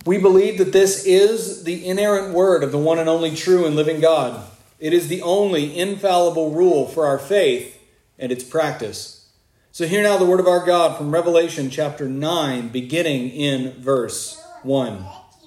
We believe that this is the inerrant word of the one and only true and living God. It is the only infallible rule for our faith and its practice. So hear now the word of our God from Revelation chapter 9, beginning in verse 1.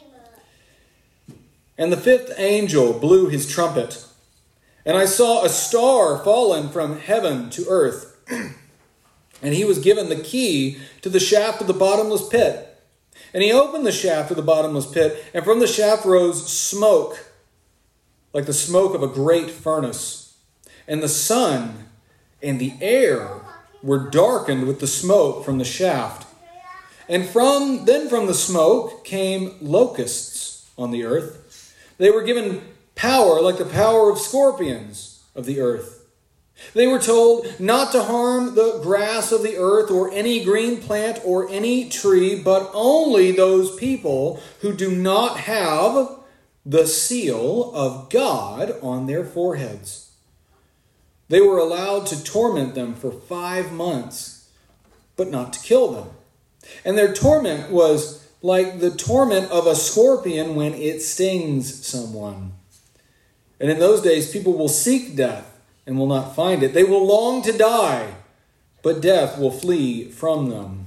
And the fifth angel blew his trumpet, and I saw a star fallen from heaven to earth. And he was given the key to the shaft of the bottomless pit. And he opened the shaft of the bottomless pit, and from the shaft rose smoke, like the smoke of a great furnace. And the sun and the air were darkened with the smoke from the shaft. And from the smoke came locusts on the earth. They were given power like the power of scorpions of the earth. They were told not to harm the grass of the earth or any green plant or any tree, but only those people who do not have the seal of God on their foreheads. They were allowed to torment them for 5 months, but not to kill them. And their torment was like the torment of a scorpion when it stings someone. And in those days, people will seek death and will not find it. They will long to die, but death will flee from them.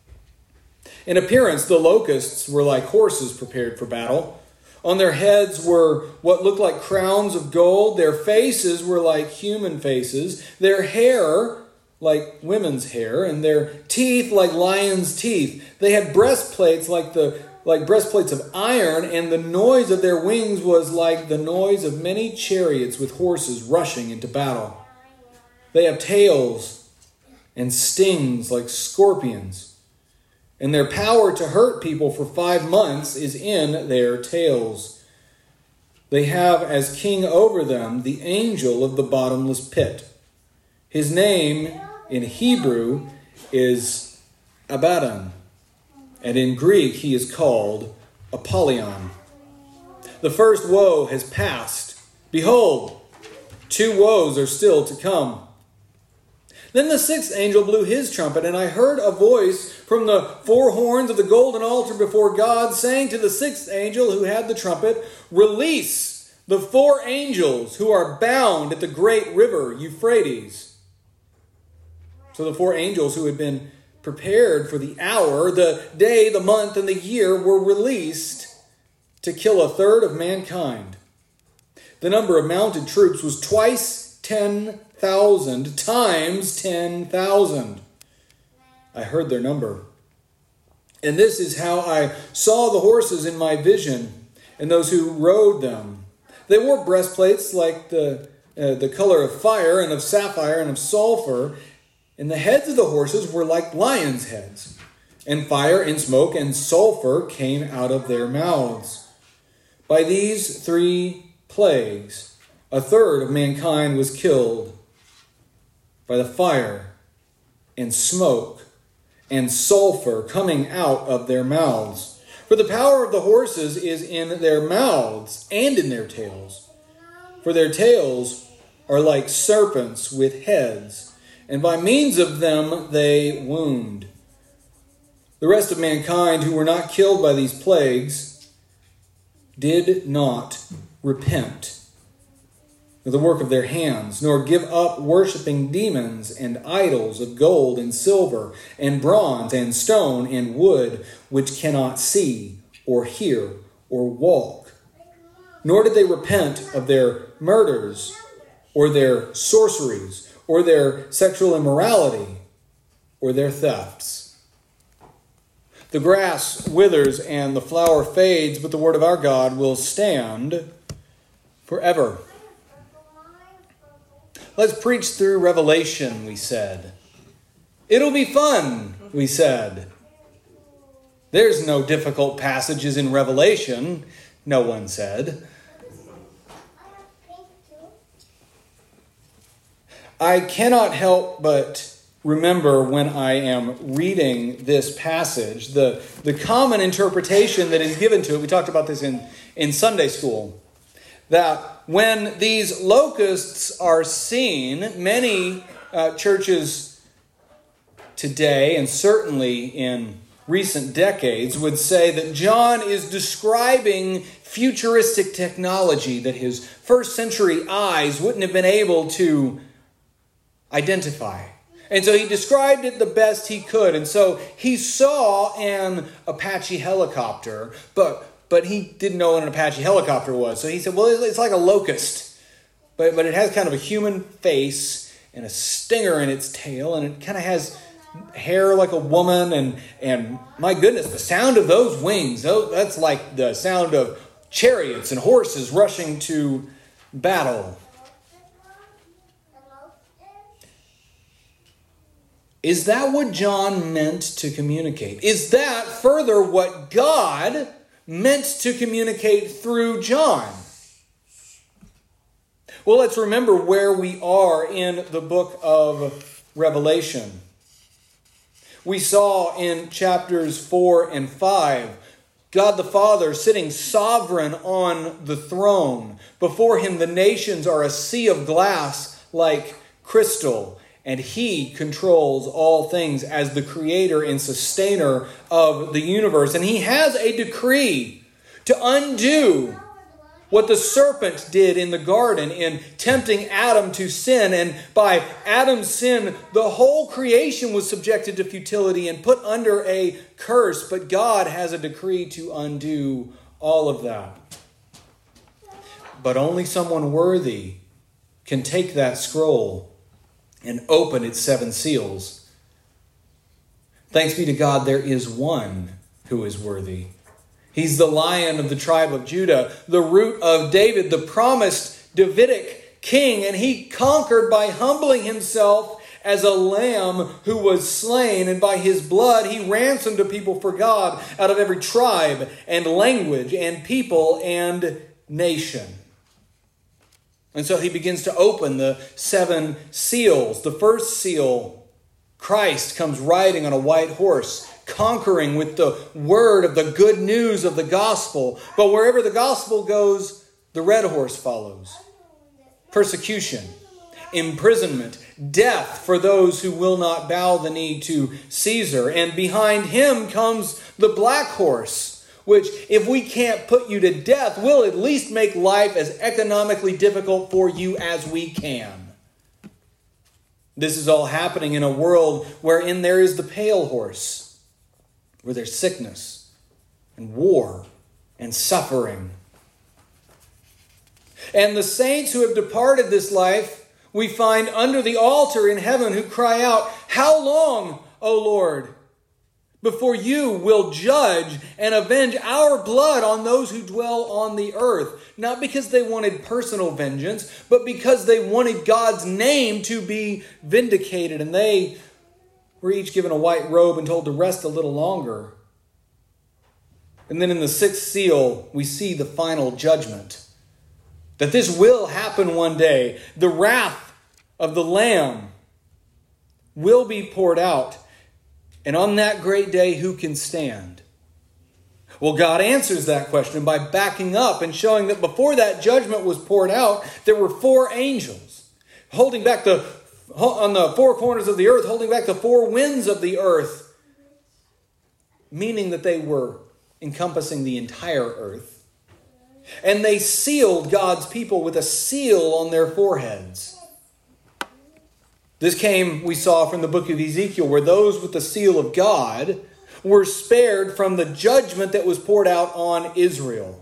In appearance, the locusts were like horses prepared for battle. On their heads were what looked like crowns of gold. Their faces were like human faces. Their hair like women's hair, and their teeth like lions' teeth. They had breastplates like breastplates of iron, and the noise of their wings was like the noise of many chariots with horses rushing into battle. They have tails and stings like scorpions, and their power to hurt people for 5 months is in their tails. They have as king over them the angel of the bottomless pit. His name in Hebrew is Abaddon, and in Greek he is called Apollyon. The first woe has passed. Behold, 2 woes are still to come. Then the 6th angel blew his trumpet, and I heard a voice from the 4 horns of the golden altar before God, saying to the 6th angel who had the trumpet, "Release the 4 angels who are bound at the great river Euphrates." So the 4 angels who had been prepared for the hour, the day, the month, and the year were released to kill 1/3 of mankind. The number of mounted troops was twice 10,000 times 10,000. I heard their number. And this is how I saw the horses in my vision and those who rode them. They wore breastplates like the color of fire and of sapphire and of sulfur, and the heads of the horses were like lions' heads, and fire and smoke and sulfur came out of their mouths. By these 3 plagues, 1/3 of mankind was killed by the fire and smoke and sulfur coming out of their mouths. For the power of the horses is in their mouths and in their tails. For their tails are like serpents with heads, and by means of them they wound. The rest of mankind who were not killed by these plagues did not repent of the work of their hands, nor give up worshiping demons and idols of gold and silver and bronze and stone and wood, which cannot see or hear or walk. Nor did they repent of their murders or their sorceries or their sexual immorality, or their thefts. The grass withers and the flower fades, but the word of our God will stand forever. Let's preach through Revelation, we said. It'll be fun, we said. There's no difficult passages in Revelation, no one said. I cannot help but remember when I am reading this passage, the common interpretation that is given to it. We talked about this in Sunday school. That when these locusts are seen, many churches today, and certainly in recent decades would say that John is describing futuristic technology that his first century eyes wouldn't have been able to identify. And so he described it the best he could. And so he saw an Apache helicopter, but he didn't know what an Apache helicopter was. So he said, well, it's like a locust, but it has kind of a human face and a stinger in its tail, and it kind of has hair like a woman, and my goodness, the sound of those wings, that's like the sound of chariots and horses rushing to battle. Is that what John meant to communicate? Is that further what God meant to communicate through John? Well, let's remember where we are in the book of Revelation. We saw in chapters 4 and 5, God the Father sitting sovereign on the throne. Before him the nations are a sea of glass like crystal, and he controls all things as the creator and sustainer of the universe. And he has a decree to undo what the serpent did in the garden in tempting Adam to sin. And by Adam's sin, the whole creation was subjected to futility and put under a curse. But God has a decree to undo all of that. But only someone worthy can take that scroll and open its 7 seals. Thanks be to God, there is one who is worthy. He's the Lion of the tribe of Judah, the root of David, the promised Davidic king. And he conquered by humbling himself as a lamb who was slain. And by his blood, he ransomed a people for God out of every tribe and language and people and nation. And so he begins to open the 7 seals. The first seal, Christ comes riding on a white horse, conquering with the word of the good news of the gospel. But wherever the gospel goes, the red horse follows. Persecution, imprisonment, death for those who will not bow the knee to Caesar. And behind him comes the black horse, which, if we can't put you to death, will at least make life as economically difficult for you as we can. This is all happening in a world wherein there is the pale horse, where there's sickness and war and suffering. And the saints who have departed this life, we find under the altar in heaven, who cry out, "How long, O Lord, before you will judge and avenge our blood on those who dwell on the earth?" Not because they wanted personal vengeance, but because they wanted God's name to be vindicated. And they were each given a white robe and told to rest a little longer. And then in the 6th seal, we see the final judgment. That this will happen one day. The wrath of the Lamb will be poured out. And on that great day, who can stand? Well, God answers that question by backing up and showing that before that judgment was poured out, there were 4 angels holding back on the 4 corners of the earth, holding back the 4 winds of the earth, meaning that they were encompassing the entire earth. And they sealed God's people with a seal on their foreheads. This came, we saw, from the book of Ezekiel, where those with the seal of God were spared from the judgment that was poured out on Israel.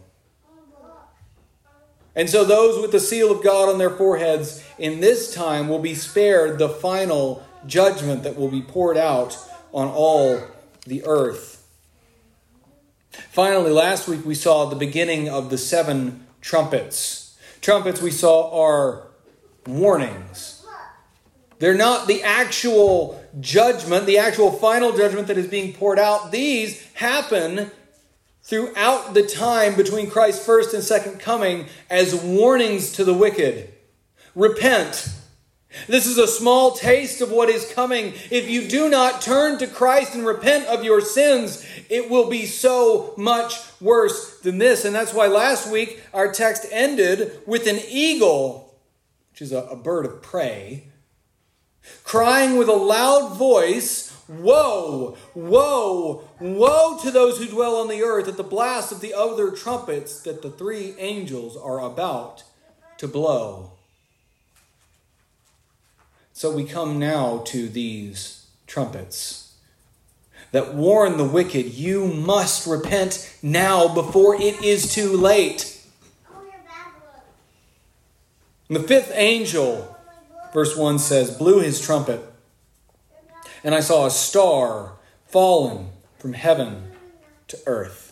And so those with the seal of God on their foreheads in this time will be spared the final judgment that will be poured out on all the earth. Finally, last week we saw the beginning of the 7 trumpets. Trumpets, we saw, are warnings. They're not the actual judgment, the actual final judgment that is being poured out. These happen throughout the time between Christ's first and second coming as warnings to the wicked. Repent. This is a small taste of what is coming. If you do not turn to Christ and repent of your sins, it will be so much worse than this. And that's why last week our text ended with an eagle, which is a bird of prey, crying with a loud voice, Woe, woe, woe to those who dwell on the earth at the blast of the other trumpets that the three angels are about to blow. So we come now to these trumpets that warn the wicked, you must repent now before it is too late. And the fifth angel, verse 1 says, blew his trumpet, and I saw a star fallen from heaven to earth.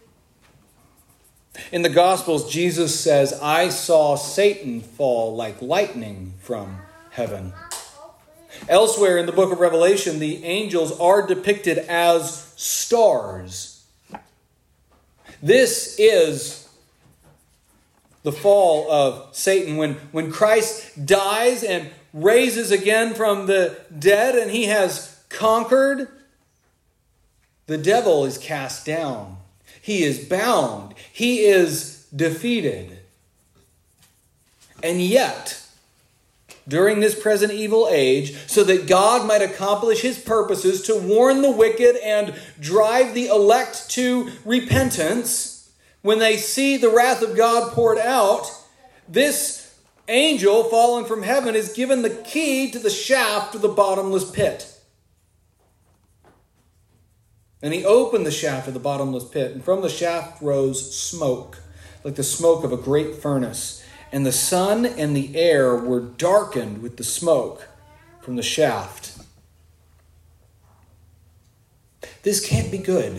In the Gospels, Jesus says, I saw Satan fall like lightning from heaven. Elsewhere in the book of Revelation, the angels are depicted as stars. This is the fall of Satan. When Christ dies and raises again from the dead and he has conquered, the devil is cast down. He is bound. He is defeated. And yet, during this present evil age, so that God might accomplish his purposes to warn the wicked and drive the elect to repentance, when they see the wrath of God poured out, this angel fallen from heaven is given the key to the shaft of the bottomless pit. And he opened the shaft of the bottomless pit, and from the shaft rose smoke, like the smoke of a great furnace. And the sun and the air were darkened with the smoke from the shaft. This can't be good.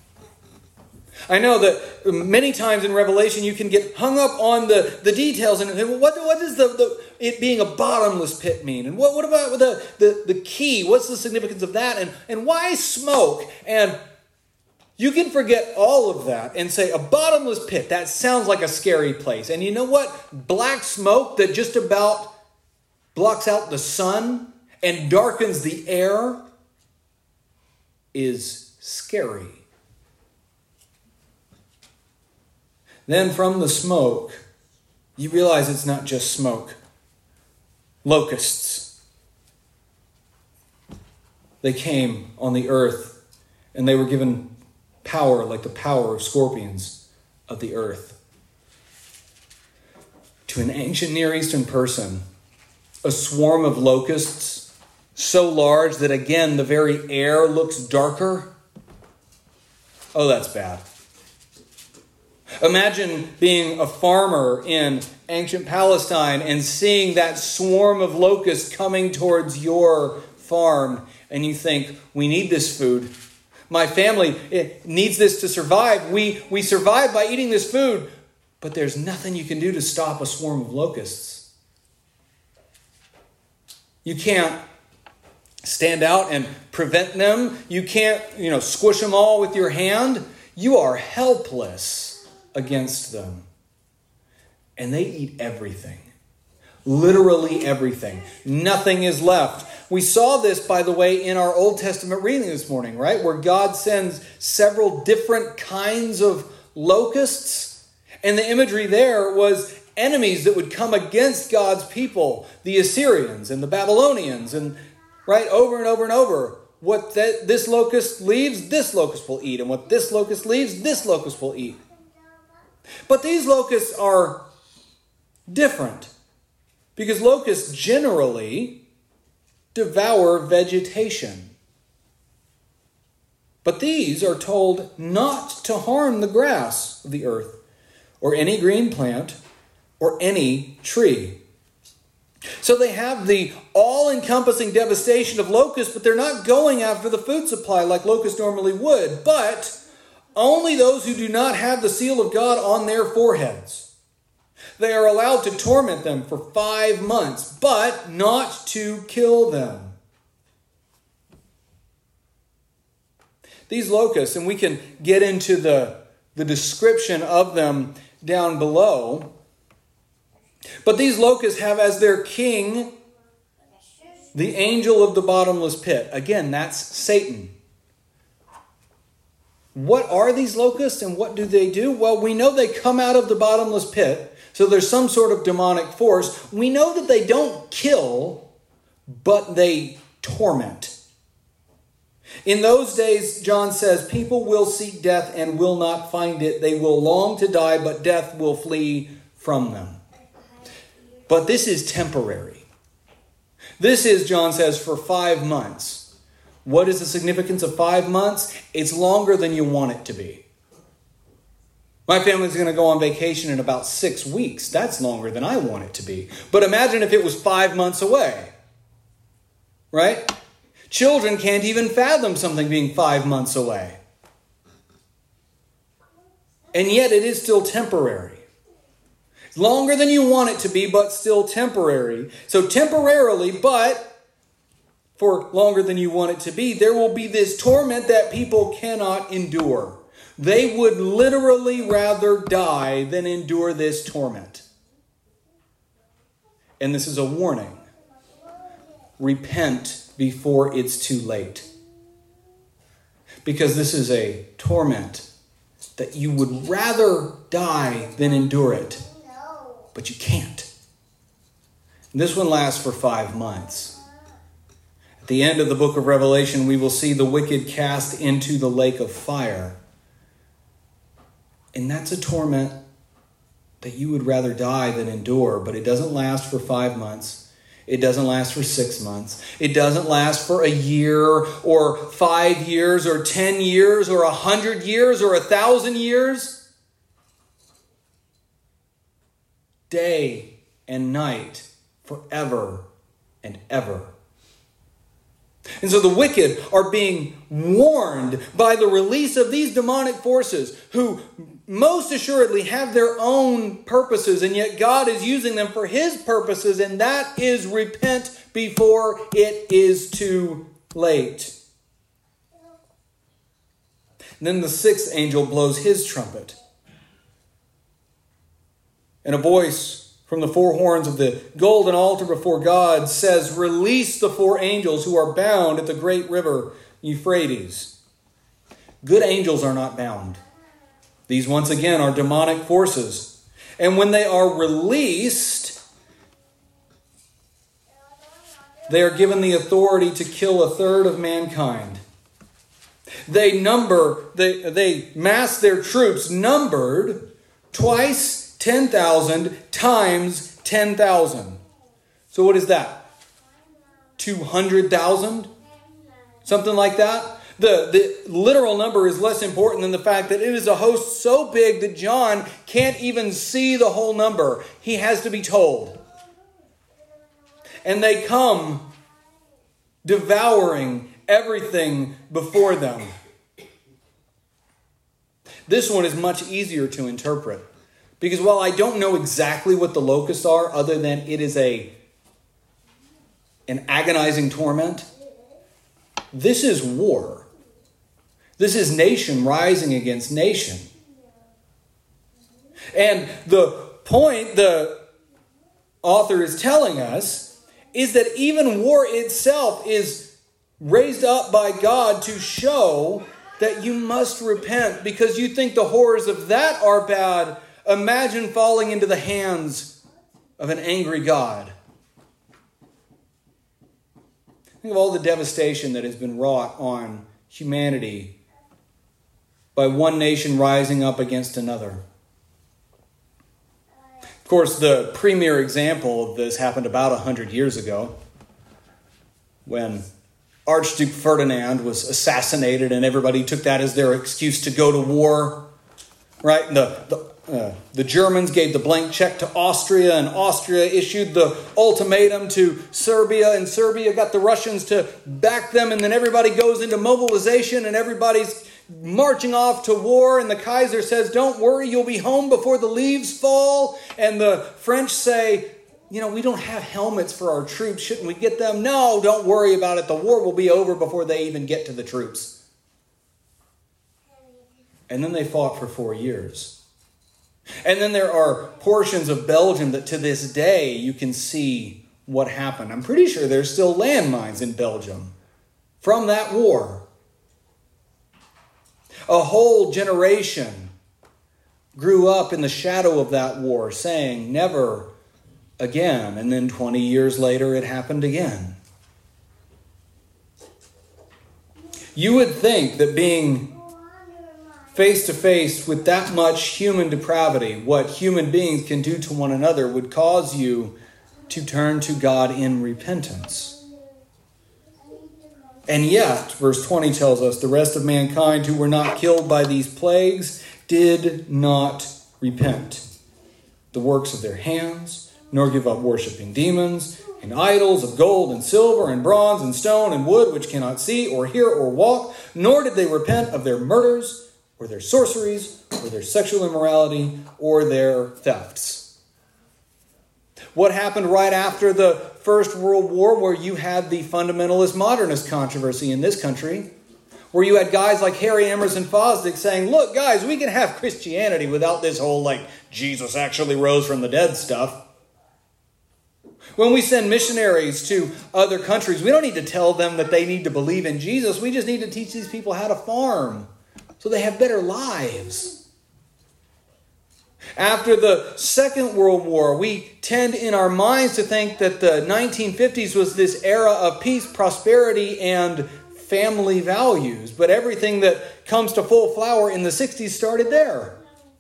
I know that many times in Revelation you can get hung up on the details and what does it being a bottomless pit mean? And what about the key? What's the significance of that? And why smoke? And you can forget all of that and say a bottomless pit. That sounds like a scary place. And you know what? Black smoke that just about blocks out the sun and darkens the air is scary. Then from the smoke, you realize it's not just smoke. Locusts. They came on the earth and they were given power like the power of scorpions of the earth. To an ancient Near Eastern person, a swarm of locusts so large that again the very air looks darker. Oh, that's bad. Imagine being a farmer in ancient Palestine and seeing that swarm of locusts coming towards your farm, and you think, we need this food. My family needs this to survive. We survive by eating this food, but there's nothing you can do to stop a swarm of locusts. You can't stand out and prevent them. You can't, squish them all with your hand. You are helpless against them. And they eat everything. Literally everything. Nothing is left. We saw this, by the way, in our Old Testament reading this morning, right? Where God sends several different kinds of locusts. And the imagery there was enemies that would come against God's people. The Assyrians and the Babylonians. And right, over and over and over. What this locust leaves, this locust will eat. And what this locust leaves, this locust will eat. But these locusts are different because locusts generally devour vegetation. But these are told not to harm the grass of the earth or any green plant or any tree. So they have the all-encompassing devastation of locusts, but they're not going after the food supply like locusts normally would, but only those who do not have the seal of God on their foreheads. They are allowed to torment them for 5 months, but not to kill them. These locusts, and we can get into the description of them down below, but these locusts have as their king the angel of the bottomless pit. Again, that's Satan. What are these locusts and what do they do? Well, we know they come out of the bottomless pit, so there's some sort of demonic force. We know that they don't kill, but they torment. In those days, John says, people will seek death and will not find it. They will long to die, but death will flee from them. But this is temporary. This is, John says, for 5 months. What is the significance of 5 months? It's longer than you want it to be. My family's going to go on vacation in about 6 weeks. That's longer than I want it to be. But imagine if it was 5 months away. Right? Children can't even fathom something being 5 months away. And yet it is still temporary. Longer than you want it to be, but still temporary. So temporarily, but for longer than you want it to be, there will be this torment that people cannot endure. They would literally rather die than endure this torment. And this is a warning. Repent before it's too late. Because this is a torment that you would rather die than endure it. But you can't. And this one lasts for 5 months. At the end of the book of Revelation, we will see the wicked cast into the lake of fire. And that's a torment that you would rather die than endure, but it doesn't last for 5 months. It doesn't last for 6 months. It doesn't last for a year or 5 years or 10 years or 100 years or 1,000 years. Day and night, forever and ever. And so the wicked are being warned by the release of these demonic forces who most assuredly have their own purposes, and yet God is using them for his purposes, and that is repent before it is too late. And then the 6th angel blows his trumpet. And a voice from the 4 horns of the golden altar before God says, "Release the 4 angels who are bound at the great river Euphrates." Good angels are not bound. These, once again, are demonic forces. And when they are released, they are given the authority to kill 1/3 of mankind. They mass their troops, numbered twice 10,000 times 10,000. So what is that? 200,000? Something like that? The literal number is less important than the fact that it is a host so big that John can't even see the whole number. He has to be told. And they come devouring everything before them. This one is much easier to interpret. Because while I don't know exactly what the locusts are, other than it is an agonizing torment, this is war. This is nation rising against nation. And the point the author is telling us is that even war itself is raised up by God to show that you must repent, because you think the horrors of that are bad. Imagine falling into the hands of an angry God. Think of all the devastation that has been wrought on humanity by one nation rising up against another. Of course, the premier example of this happened about 100 years ago, when Archduke Ferdinand was assassinated, and everybody took that as their excuse to go to war. Right? The Germans gave the blank check to Austria, and Austria issued the ultimatum to Serbia, and Serbia got the Russians to back them, and then everybody goes into mobilization, and everybody's marching off to war, and the Kaiser says, "Don't worry, you'll be home before the leaves fall." And the French say, "We don't have helmets for our troops. Shouldn't we get them?" "No, don't worry about it. The war will be over before they even get to the troops." And then they fought for 4 years. And then there are portions of Belgium that to this day you can see what happened. I'm pretty sure there's still landmines in Belgium from that war. A whole generation grew up in the shadow of that war, saying, "Never again." And then 20 years later, it happened again. You would think that being face to face with that much human depravity, what human beings can do to one another, would cause you to turn to God in repentance. And yet, verse 20 tells us, the rest of mankind who were not killed by these plagues did not repent. The works of their hands, nor give up worshiping demons and idols of gold and silver and bronze and stone and wood, which cannot see or hear or walk, nor did they repent of their murders or their sorceries or their sexual immorality or their thefts. What happened right after the First World War, where you had the fundamentalist modernist controversy in this country, where you had guys like Harry Emerson Fosdick saying, look, guys, we can have Christianity without this whole, Jesus actually rose from the dead stuff. When we send missionaries to other countries, we don't need to tell them that they need to believe in Jesus. We just need to teach these people how to farm so they have better lives. After the Second World War, we tend in our minds to think that the 1950s was this era of peace, prosperity, and family values. But everything that comes to full flower in the 60s started there.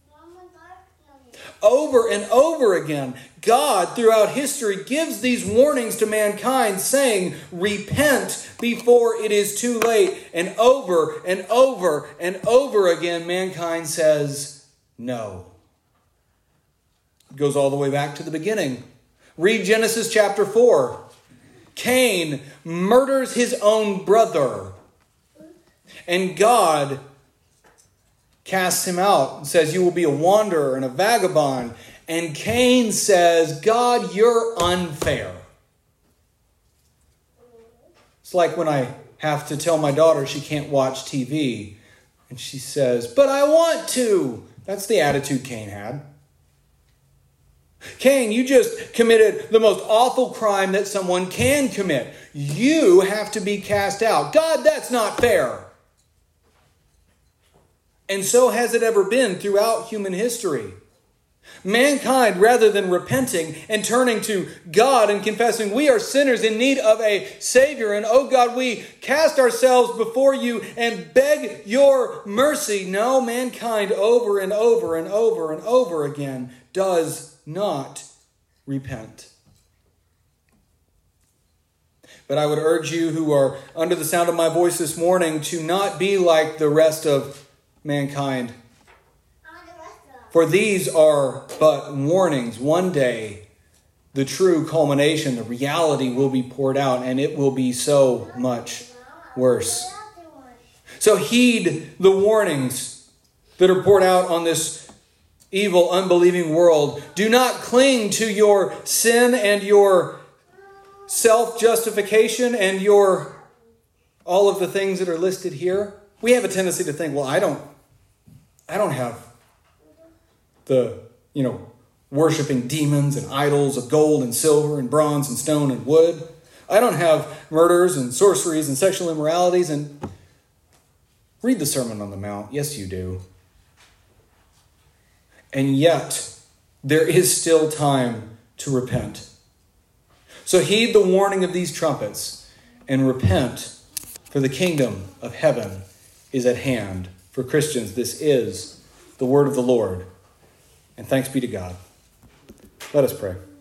Over and over again, God, throughout history, gives these warnings to mankind, saying, repent before it is too late. And over and over and over again, mankind says, no. It goes all the way back to the beginning. Read Genesis chapter 4. Cain murders his own brother. And God casts him out and says, you will be a wanderer and a vagabond. And Cain says, God, you're unfair. It's like when I have to tell my daughter she can't watch TV. And she says, but I want to. That's the attitude Cain had. Cain, you just committed the most awful crime that someone can commit. You have to be cast out. God, that's not fair. And so has it ever been throughout human history. Mankind, rather than repenting and turning to God and confessing we are sinners in need of a Savior, and oh God, we cast ourselves before you and beg your mercy. No, mankind over and over and over and over again does not repent. But I would urge you who are under the sound of my voice this morning to not be like the rest of mankind. For these are but warnings. One day, the true culmination, the reality will be poured out, and it will be so much worse. So heed the warnings that are poured out on this evil, unbelieving world. Do not cling to your sin and your self-justification and all of the things that are listed here. We have a tendency to think, well, I don't have the, worshiping demons and idols of gold and silver and bronze and stone and wood. I don't have murders and sorceries and sexual immoralities. And read the Sermon on the Mount. Yes, you do. And yet, there is still time to repent. So heed the warning of these trumpets and repent, for the kingdom of heaven is at hand. For Christians, this is the word of the Lord. And thanks be to God. Let us pray.